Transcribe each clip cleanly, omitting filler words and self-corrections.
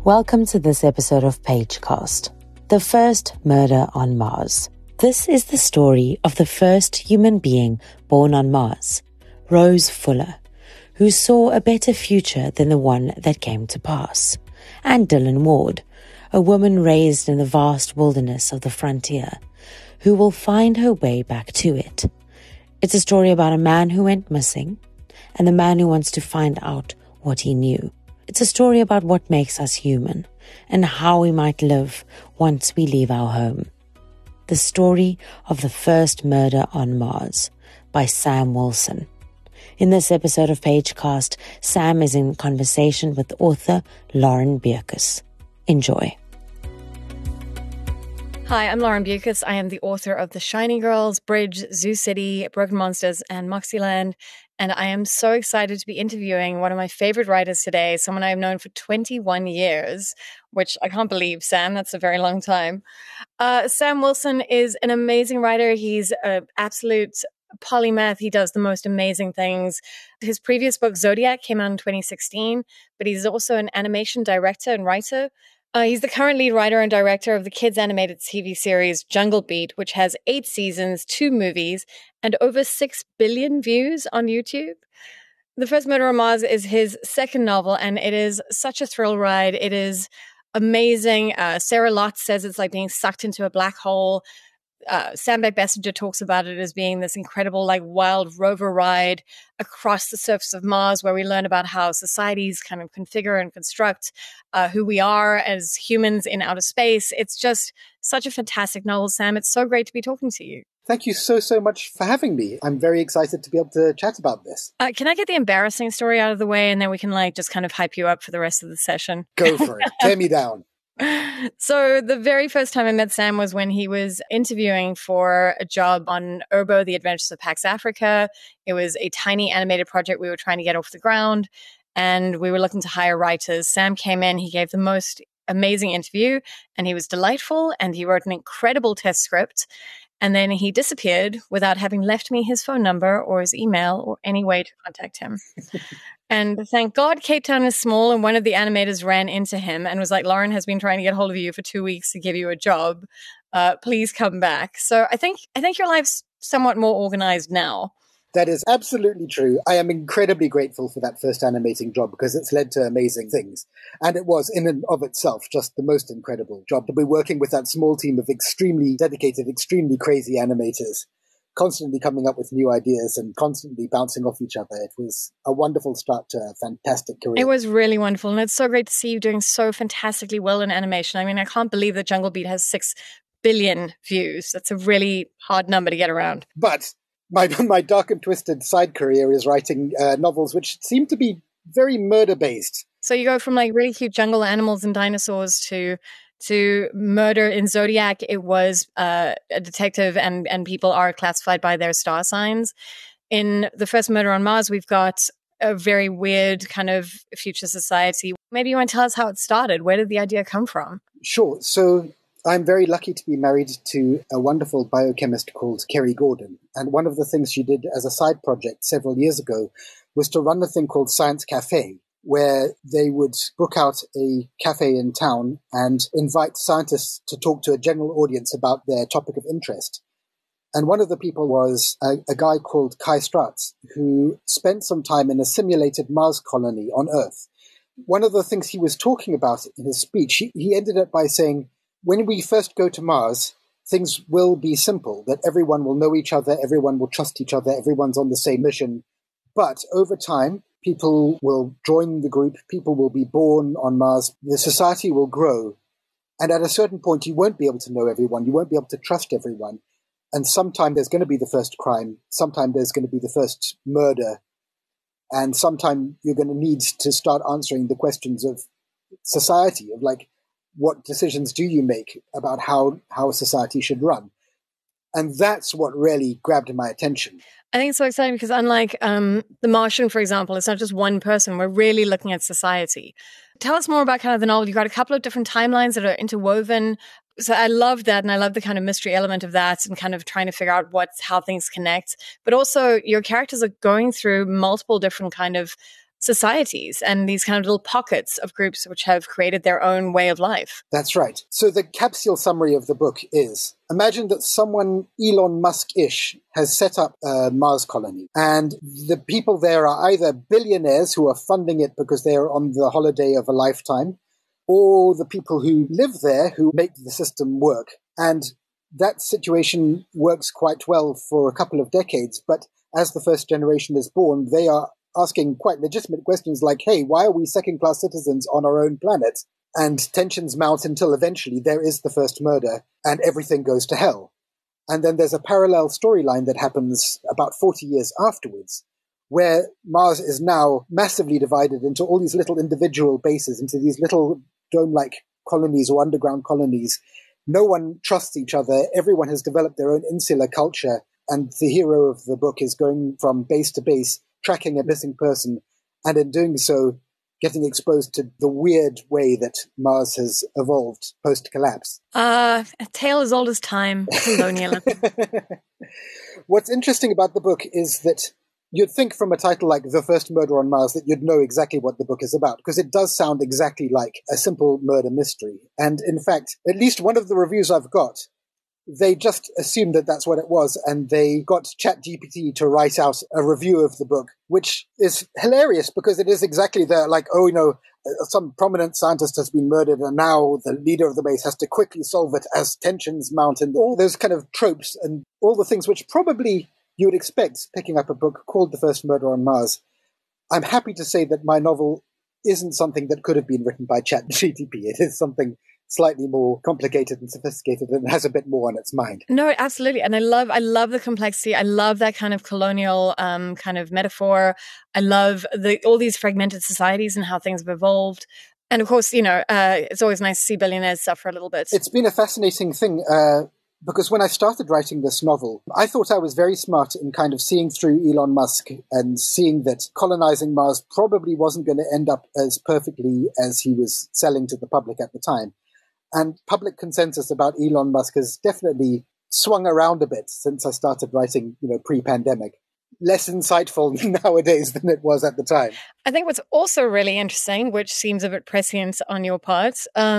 Welcome to this episode of Pagecast, the first murder on Mars. This is the story of the first human being born on Mars, Rose Fuller, who saw a better future than the one that came to pass, and Dylan Ward, a woman raised in the vast wilderness of the frontier, who will find her way back to it. It's a story about a man who went missing and the man who wants to find out what he knew. It's a story about what makes us human and how we might live once we leave our home. The story of the first murder on Mars by Sam Wilson. In this episode of Pagecast, Sam is in conversation with author Lauren Beukes. Enjoy. Hi, I'm Lauren Beukes. I am the author of The Shiny Girls, Bridge, Zoo City, Broken Monsters, and Moxieland. And I am so excited to be interviewing one of my favorite writers today, someone I've known for 21 years, which I can't believe, Sam. That's a very long time. Sam Wilson is an amazing writer. He's an absolute polymath. He does the most amazing things. His previous book, Zodiac, came out in 2016, but he's also an animation director and writer. He's the current lead writer and director of the kids' animated TV series Jungle Beat, which has 8 seasons, 2 movies, and over 6 billion views on YouTube. The First Murder on Mars is his second novel, and it is such a thrill ride. It is amazing. Sarah Lott says it's like being sucked into a black hole. Sam Beck-Bessinger talks about it as being this incredible, like, wild rover ride across the surface of Mars, where we learn about how societies kind of configure and construct who we are as humans in outer space. It's just such a fantastic novel, Sam. It's so great to be talking to you. Thank you so much for having me. I'm very excited to be able to chat about this. Can I get the embarrassing story out of the way, and then we can just kind of hype you up for the rest of the session? Go for it. Tear me down. So the very first time I met Sam was when he was interviewing for a job on Urbo, The Adventures of Pax Africa. It was a tiny animated project we were trying to get off the ground, and we were looking to hire writers. Sam came in, he gave the most amazing interview, and he was delightful, and he wrote an incredible test script. And then he disappeared without having left me his phone number or his email or any way to contact him. And thank God Cape Town is small, and one of the animators ran into him and was like, Lauren has been trying to get hold of you for 2 weeks to give you a job. Please come back. So I think your life's somewhat more organized now. That is absolutely true. I am incredibly grateful for that first animating job because it's led to amazing things. And it was, in and of itself, just the most incredible job to be working with that small team of extremely dedicated, extremely crazy animators, constantly coming up with new ideas and constantly bouncing off each other. It was a wonderful start to a fantastic career. It was really wonderful. And it's so great to see you doing so fantastically well in animation. I mean, I can't believe that Jungle Beat has 6 billion views. That's a really hard number to get around. But my dark and twisted side career is writing novels which seem to be very murder-based. So you go from really cute jungle animals and dinosaurs to murder. In Zodiac, it was a detective and people are classified by their star signs. In The First Murder on Mars, we've got a very weird kind of future society. Maybe you want to tell us how it started. Where did the idea come from? Sure. So I'm very lucky to be married to a wonderful biochemist called Kerry Gordon. And one of the things she did as a side project several years ago was to run a thing called Science Cafe, where they would book out a cafe in town and invite scientists to talk to a general audience about their topic of interest. And one of the people was a guy called Kai Stratz, who spent some time in a simulated Mars colony on Earth. One of the things he was talking about in his speech, he ended up by saying, when we first go to Mars, things will be simple, that everyone will know each other, everyone will trust each other, everyone's on the same mission. But over time, people will join the group, people will be born on Mars, the society will grow. And at a certain point, you won't be able to know everyone, you won't be able to trust everyone. And sometime there's going to be the first crime, sometime there's going to be the first murder, and sometime you're going to need to start answering the questions of society, of what decisions do you make about how a society should run? And that's what really grabbed my attention. I think it's so exciting because unlike The Martian, for example, it's not just one person. We're really looking at society. Tell us more about kind of the novel. You've got a couple of different timelines that are interwoven. So I love that, and I love the kind of mystery element of that and kind of trying to figure out how things connect. But also your characters are going through multiple different kind of societies and these kind of little pockets of groups which have created their own way of life. That's right. So the capsule summary of the book is, imagine that someone Elon Musk-ish has set up a Mars colony, and the people there are either billionaires who are funding it because they are on the holiday of a lifetime, or the people who live there who make the system work. And that situation works quite well for a couple of decades, but as the first generation is born, they are asking quite legitimate questions like, hey, why are we second-class citizens on our own planet? And tensions mount until eventually there is the first murder and everything goes to hell. And then there's a parallel storyline that happens about 40 years afterwards, where Mars is now massively divided into all these little individual bases, into these little dome-like colonies or underground colonies. No one trusts each other. Everyone has developed their own insular culture. And the hero of the book is going from base to base, tracking a missing person, and in doing so, getting exposed to the weird way that Mars has evolved post-collapse. A tale as old as time, colonialism. What's interesting about the book is that you'd think from a title like The First Murder on Mars that you'd know exactly what the book is about, because it does sound exactly like a simple murder mystery. And in fact, at least one of the reviews I've got, they just assumed that that's what it was, and they got ChatGPT to write out a review of the book, which is hilarious because it is exactly like, some prominent scientist has been murdered and now the leader of the base has to quickly solve it as tensions mount, and all those kind of tropes and all the things which probably you would expect picking up a book called The First Murder on Mars. I'm happy to say that my novel isn't something that could have been written by ChatGPT. It is something slightly more complicated and sophisticated and has a bit more on its mind. No, absolutely. And I love the complexity. I love that kind of colonial kind of metaphor. I love all these fragmented societies and how things have evolved. And of course, it's always nice to see billionaires suffer a little bit. It's been a fascinating thing because when I started writing this novel, I thought I was very smart in kind of seeing through Elon Musk and seeing that colonizing Mars probably wasn't going to end up as perfectly as he was selling to the public at the time. And public consensus about Elon Musk has definitely swung around a bit since I started writing, pre-pandemic. Less insightful nowadays than it was at the time. I think what's also really interesting, which seems a bit prescient on your part,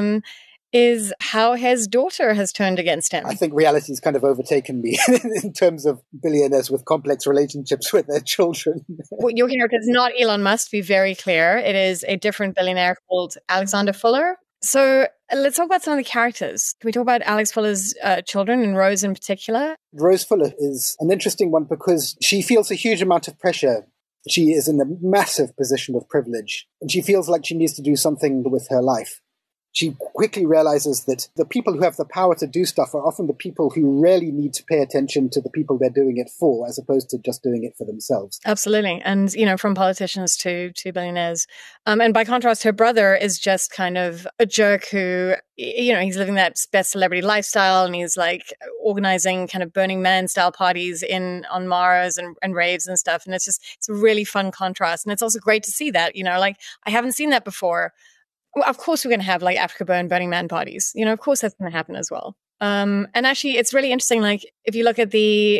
is how his daughter has turned against him. I think reality's kind of overtaken me in terms of billionaires with complex relationships with their children. Well, your character is not Elon Musk, to be very clear. It is a different billionaire called Alexander Fuller. So let's talk about some of the characters. Can we talk about Alex Fuller's children and Rose in particular? Rose Fuller is an interesting one because she feels a huge amount of pressure. She is in a massive position of privilege, and she feels like she needs to do something with her life. She quickly realizes that the people who have the power to do stuff are often the people who really need to pay attention to the people they're doing it for, as opposed to just doing it for themselves. Absolutely. And, from politicians to billionaires. And by contrast, her brother is just kind of a jerk who, he's living that best celebrity lifestyle, and he's like organizing kind of Burning Man style parties on Mars and raves and stuff. And it's a really fun contrast. And it's also great to see that, I haven't seen that before. Well, of course, we're going to have like Africa Burning Man parties. Of course, that's going to happen as well. And actually, it's really interesting. Like, if you look at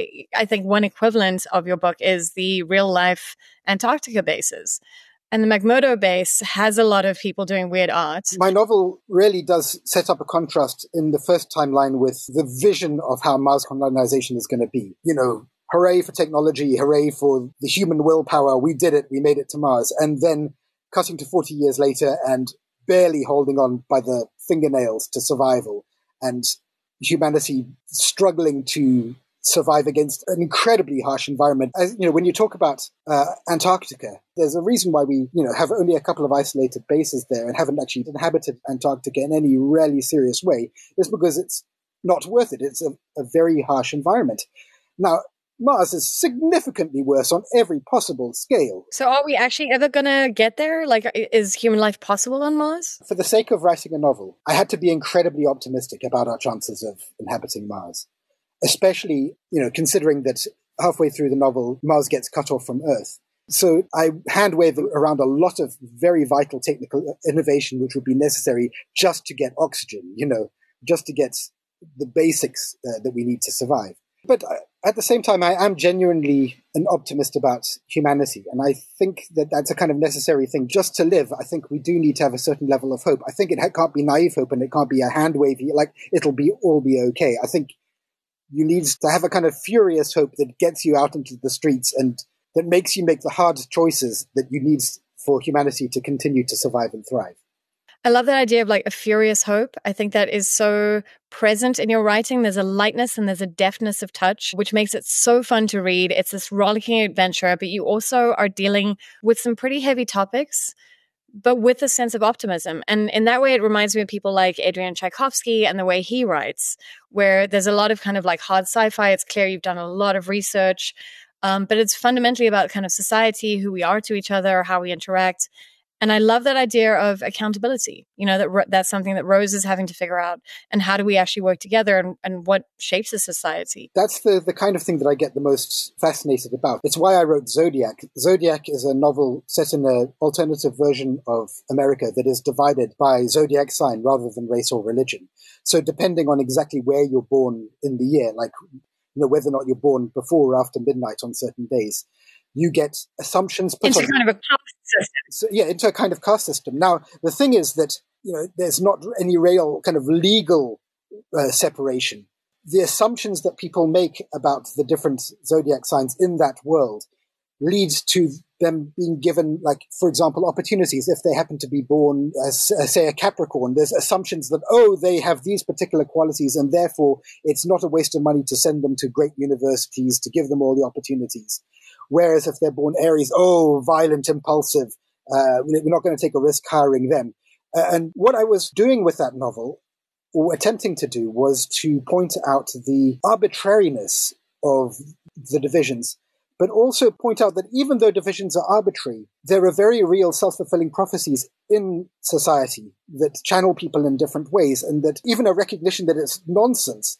I think one equivalent of your book is the real life Antarctica bases. And the McMurdo base has a lot of people doing weird art. My novel really does set up a contrast in the first timeline with the vision of how Mars colonization is going to be. Hooray for technology, hooray for the human willpower. We did it. We made it to Mars. And then cutting to 40 years later and barely holding on by the fingernails to survival, and humanity struggling to survive against an incredibly harsh environment. As when you talk about Antarctica, there's a reason why we have only a couple of isolated bases there and haven't actually inhabited Antarctica in any really serious way. It's because it's not worth it. It's a very harsh environment. Now, Mars is significantly worse on every possible scale. So are we actually ever going to get there? Like, is human life possible on Mars? For the sake of writing a novel, I had to be incredibly optimistic about our chances of inhabiting Mars, especially, considering that halfway through the novel, Mars gets cut off from Earth. So I hand-waved around a lot of very vital technical innovation which would be necessary just to get oxygen, just to get the basics that we need to survive. But at the same time, I am genuinely an optimist about humanity. And I think that that's a kind of necessary thing. Just to live, I think we do need to have a certain level of hope. I think it can't be naive hope, and it can't be a hand wavy, like it'll all be okay. I think you need to have a kind of furious hope that gets you out into the streets and that makes you make the hard choices that you need for humanity to continue to survive and thrive. I love that idea of like a furious hope. I think that is so present in your writing. There's a lightness and there's a deftness of touch, which makes it so fun to read. It's this rollicking adventure, but you also are dealing with some pretty heavy topics, but with a sense of optimism. And in that way, it reminds me of people like Adrian Tchaikovsky and the way he writes, where there's a lot of kind of like hard sci-fi. It's clear you've done a lot of research, but it's fundamentally about kind of society, who we are to each other, how we interact. And I love that idea of accountability, that's something that Rose is having to figure out. And how do we actually work together, and what shapes a society? That's the kind of thing that I get the most fascinated about. It's why I wrote Zodiac. Zodiac is a novel set in an alternative version of America that is divided by zodiac sign rather than race or religion. So depending on exactly where you're born in the year, like whether or not you're born before or after midnight on certain days, you get assumptions put into kind of a caste system. So, into a kind of caste system. Now, the thing is that there's not any real kind of legal separation. The assumptions that people make about the different zodiac signs in that world leads to them being given, like, for example, opportunities. If they happen to be born as, say, a Capricorn, there's assumptions that, they have these particular qualities, and therefore it's not a waste of money to send them to great universities to give them all the opportunities. Whereas if they're born Aries, violent, impulsive, we're not going to take a risk hiring them. And what I was doing with that novel, or attempting to do, was to point out the arbitrariness of the divisions, but also point out that even though divisions are arbitrary, there are very real self-fulfilling prophecies in society that channel people in different ways, and that even a recognition that it's nonsense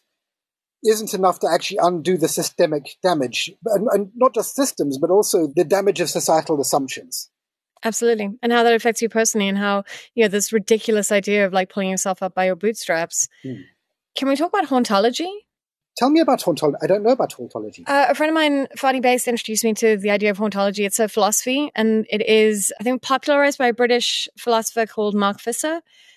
isn't enough to actually undo the systemic damage, and not just systems, but also the damage of societal assumptions. Absolutely. And how that affects you personally, and how, this ridiculous idea of like pulling yourself up by your bootstraps. Can we talk about hauntology? Tell me about hauntology. I don't know about hauntology. A friend of mine, Fadi Base, introduced me to the idea of hauntology. It's a philosophy, and it is, I think, popularized by a British philosopher called Mark Visser.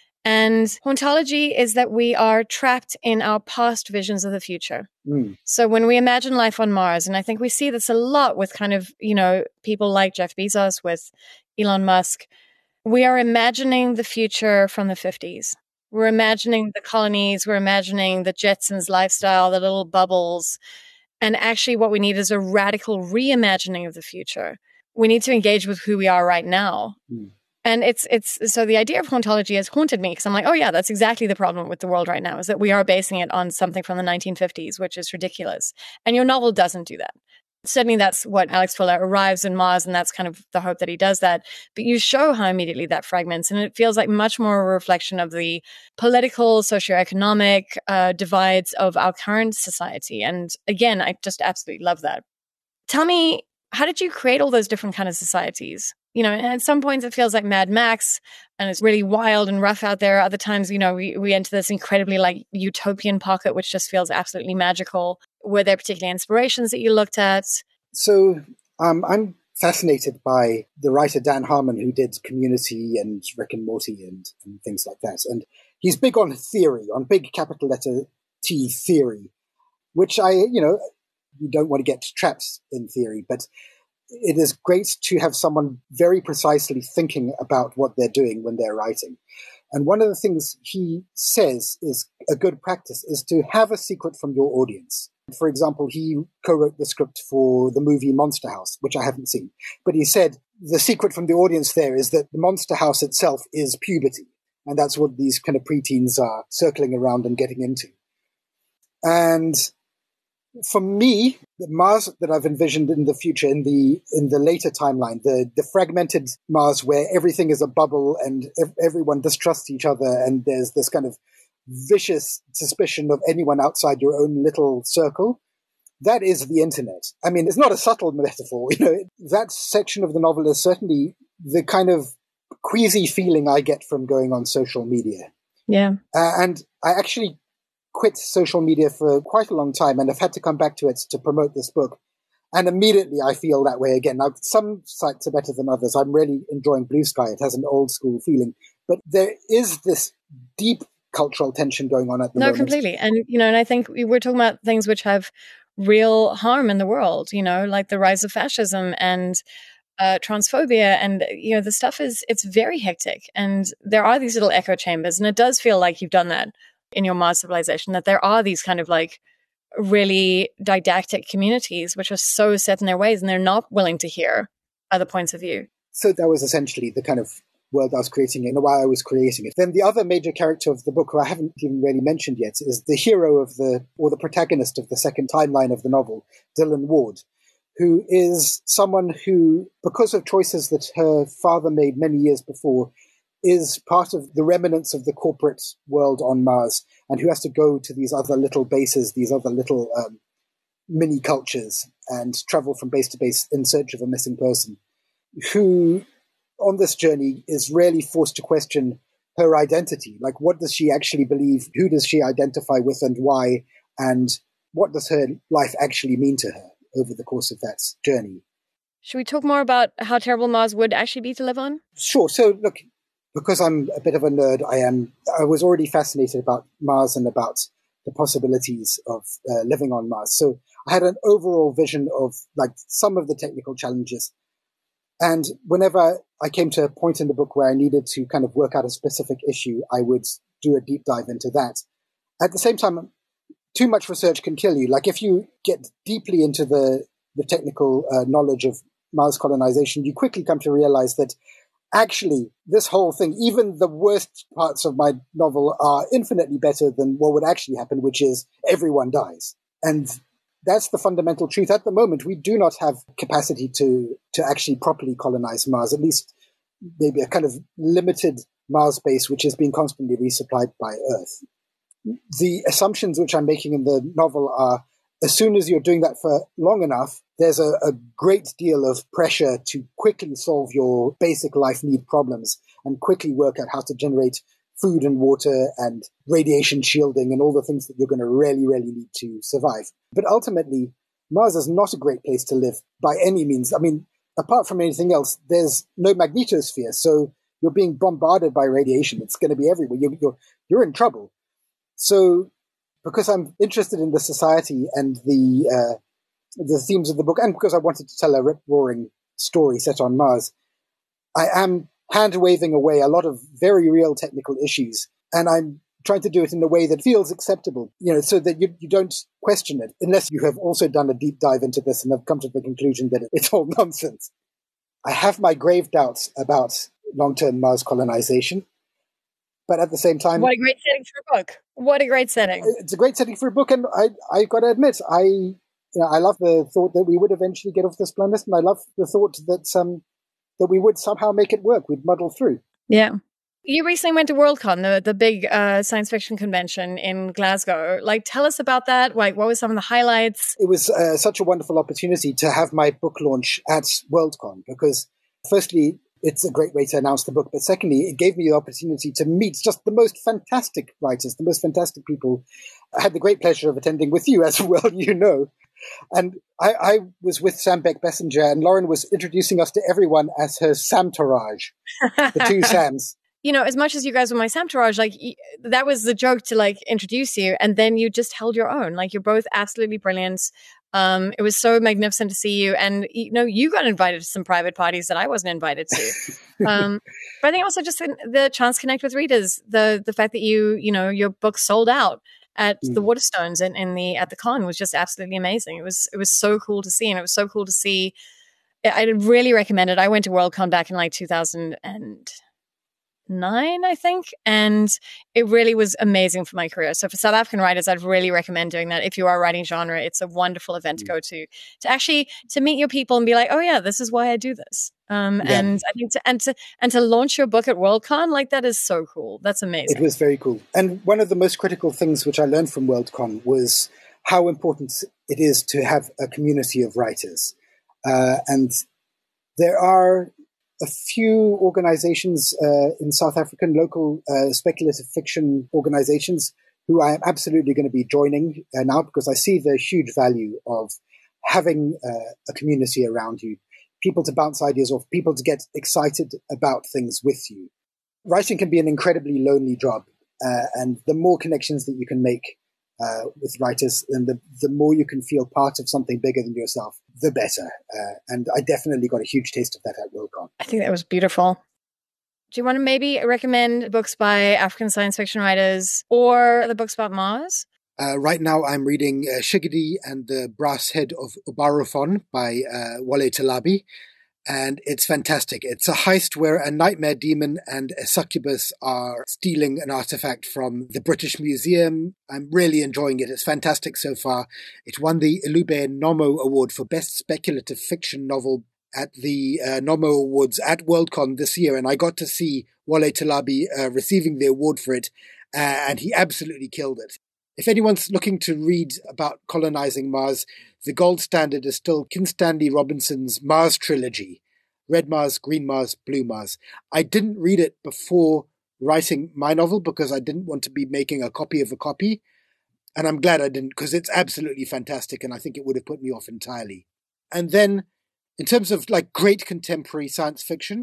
And hauntology is that we are trapped in our past visions of the future. So when we imagine life on Mars, and I think we see this a lot with kind of, people like Jeff Bezos, with Elon Musk, we are imagining the future from the 50s. We're imagining the colonies, we're imagining the Jetsons lifestyle, the little bubbles. And actually what we need is a radical reimagining of the future. We need to engage with who we are right now. And it's so the idea of hauntology has haunted me, because I'm like, oh yeah, that's exactly the problem with the world right now, is that we are basing it on something from the 1950s, which is ridiculous. And your novel doesn't do that. Certainly that's what Alex Fuller arrives in Mars, and that's kind of the hope that he does that. But you show how immediately that fragments, and it feels like much more a reflection of the political, socioeconomic divides of our current society. And again, I just absolutely love that. Tell me, how did you create all those different kind of societies? And at some points it feels like Mad Max, and it's really wild and rough out there. Other times, we enter this incredibly like utopian pocket, which just feels absolutely magical. Were there particular inspirations that you looked at? So I'm fascinated by the writer Dan Harmon, who did Community and Rick and Morty and things like that. And he's big on theory, on big capital letter T theory, which you don't want to get trapped in theory, but it is great to have someone very precisely thinking about what they're doing when they're writing. And one of the things he says is a good practice is to have a secret from your audience. For example, he co-wrote the script for the movie Monster House, which I haven't seen. But he said the secret from the audience there is that the Monster House itself is puberty. And that's what these kind of preteens are circling around and getting into. And for me, the Mars that I've envisioned in the future, in the later timeline, the fragmented Mars where everything is a bubble and everyone distrusts each other, and there's this kind of vicious suspicion of anyone outside your own little circle, that is the internet. I mean, it's not a subtle metaphor. That section of the novel is certainly the kind of queasy feeling I get from going on social media. Yeah. And I actually quit social media for quite a long time and have had to come back to it to promote this book. And immediately I feel that way again. Now, some sites are better than others. I'm really enjoying Blue Sky. It has an old school feeling. But there is this deep cultural tension going on at the moment. No, completely. And, and I think we're talking about things which have real harm in the world, like the rise of fascism and transphobia. And, the stuff it's very hectic. And there are these little echo chambers. And it does feel like you've done that in your Mars civilization, that there are these kind of like really didactic communities which are so set in their ways and they're not willing to hear other points of view. So that was essentially the kind of world I was creating and why I was creating it. Then the other major character of the book, who I haven't even really mentioned yet, is the hero of the protagonist of the second timeline of the novel, Dylan Ward, who is someone who, because of choices that her father made many years before, is part of the remnants of the corporate world on Mars, and who has to go to these other little bases, these other little mini cultures, and travel from base to base in search of a missing person, who on this journey is really forced to question her identity. Like, what does she actually believe? Who does she identify with and why? And what does her life actually mean to her over the course of that journey? Should we talk more about how terrible Mars would actually be to live on? Sure. So, look, because I'm a bit of a nerd, I was already fascinated about Mars and about the possibilities of living on Mars. So I had an overall vision of like some of the technical challenges. And whenever I came to a point in the book where I needed to kind of work out a specific issue, I would do a deep dive into that. At the same time, too much research can kill you. Like, if you get deeply into the technical knowledge of Mars colonization, you quickly come to realize that actually, this whole thing, even the worst parts of my novel, are infinitely better than what would actually happen, which is everyone dies. And that's the fundamental truth. At the moment, we do not have capacity to actually properly colonize Mars, at least maybe a kind of limited Mars base, which is being constantly resupplied by Earth. The assumptions which I'm making in the novel are, as soon as you're doing that for long enough, there's a great deal of pressure to quickly solve your basic life need problems and quickly work out how to generate food and water and radiation shielding and all the things that you're going to really, really need to survive. But ultimately, Mars is not a great place to live by any means. I mean, apart from anything else, there's no magnetosphere, so you're being bombarded by radiation. It's going to be everywhere. You're in trouble. So, because I'm interested in the society and the themes of the book, and because I wanted to tell a rip-roaring story set on Mars, I am hand-waving away a lot of very real technical issues, and I'm trying to do it in a way that feels acceptable, so that you don't question it, unless you have also done a deep dive into this and have come to the conclusion that it's all nonsense. I have my grave doubts about long-term Mars colonization, but at the same time... What a great setting for a book. What a great setting. It's a great setting for a book, and I got to admit, I love the thought that we would eventually get off this planet, and I love the thought that we would somehow make it work. We'd muddle through. Yeah. You recently went to Worldcon, the big science fiction convention in Glasgow. Like, tell us about that. Like, what were some of the highlights? It was such a wonderful opportunity to have my book launch at Worldcon, because firstly, it's a great way to announce the book. But secondly, it gave me the opportunity to meet just the most fantastic writers, the most fantastic people. I had the great pleasure of attending with you, as well, And I was with Sam Beck-Bessinger, and Lauren was introducing us to everyone as her Samtourage, the two Sams. As much as you guys were my Samtourage, like, that was the joke to, like, introduce you, and then you just held your own. Like, you're both absolutely brilliant. It was so magnificent to see you, and you got invited to some private parties that I wasn't invited to. But I think also just the chance to connect with readers, the fact that your book sold out at the Waterstones and at the con was just absolutely amazing. It was so cool to see, and it was so cool to see. I'd really recommend it. I went to Worldcon back in like 2009, I think, and it really was amazing for my career. So for South African writers, I'd really recommend doing that. If you are writing genre, it's a wonderful event to go to actually to meet your people and be like, oh yeah, this is why I do this. And I think to launch your book at Worldcon, like, that is so cool. That's amazing. It was very cool. And one of the most critical things which I learned from Worldcon was how important it is to have a community of writers. And there are a few organizations in South African local speculative fiction organizations who I am absolutely going to be joining now, because I see the huge value of having a community around you, people to bounce ideas off, people to get excited about things with you. Writing can be an incredibly lonely job, and the more connections that you can make with writers, and the more you can feel part of something bigger than yourself, the better. And I definitely got a huge taste of that at Worldcon. I think that was beautiful. Do you want to maybe recommend books by African science fiction writers or the books about Mars? Right now I'm reading Shigidi and the Brass Head of Obarophon by Wale Talabi. And it's fantastic. It's a heist where a nightmare demon and a succubus are stealing an artifact from the British Museum. I'm really enjoying it. It's fantastic so far. It won the Ilube Nomo Award for Best Speculative Fiction Novel at the Nomo Awards at Worldcon this year. And I got to see Wale Talabi receiving the award for it. And he absolutely killed it. If anyone's looking to read about colonizing Mars, the gold standard is still Kinstanley Robinson's Mars trilogy, Red Mars, Green Mars, Blue Mars. I didn't read it before writing my novel because I didn't want to be making a copy of a copy. And I'm glad I didn't, because it's absolutely fantastic and I think it would have put me off entirely. And then in terms of like great contemporary science fiction,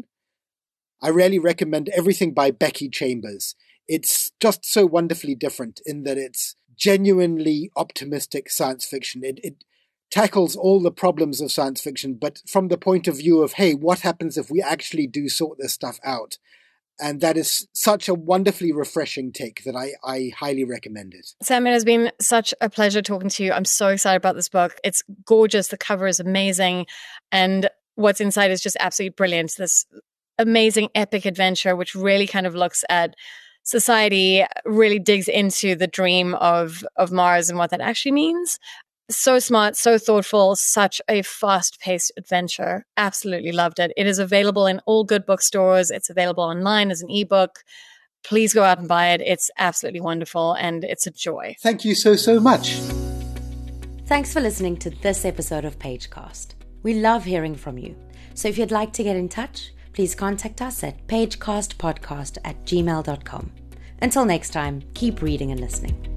I really recommend everything by Becky Chambers. It's just so wonderfully different in that it's genuinely optimistic science fiction. It tackles all the problems of science fiction, but from the point of view of, hey, what happens if we actually do sort this stuff out? And that is such a wonderfully refreshing take that I highly recommend it. Sam, it has been such a pleasure talking to you. I'm so excited about this book. It's gorgeous. The cover is amazing. And what's inside is just absolutely brilliant. This amazing epic adventure, which really kind of looks at society, really digs into the dream of Mars and what that actually means. So smart, so thoughtful, such a fast-paced adventure. Absolutely loved it. It is available in all good bookstores. It's available online as an ebook. Please go out and buy it. It's absolutely wonderful and it's a joy. Thank you so much. Thanks for listening to this episode of Pagecast. We love hearing from you. So if you'd like to get in touch, please contact us at pagecastpodcast@gmail.com. Until next time, keep reading and listening.